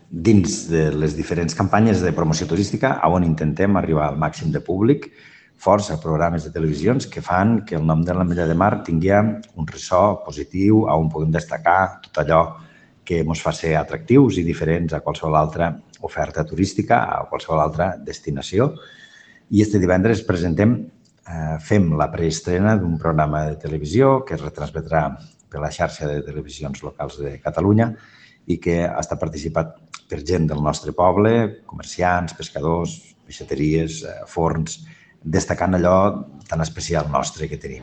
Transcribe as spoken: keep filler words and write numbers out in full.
dins de les diferents campanyes de promoció turística on intentem arribar al màxim de públic, força programes de televisions que fan que el nom de l'Ametlla de Mar tingui un ressò positiu, on puguem destacar tot allò que ens fa ser atractius i diferents a qualsevol altra oferta turística, a qualsevol altra destinació. I este divendres presentem, fem la preestrena d'un programa de televisió que es retransmetrà per la xarxa de televisions locals de Catalunya i que ha estat participat per gent del nostre poble, comerciants, pescadors, peixateries, forns, destacant allò tan especial nostre que tenim.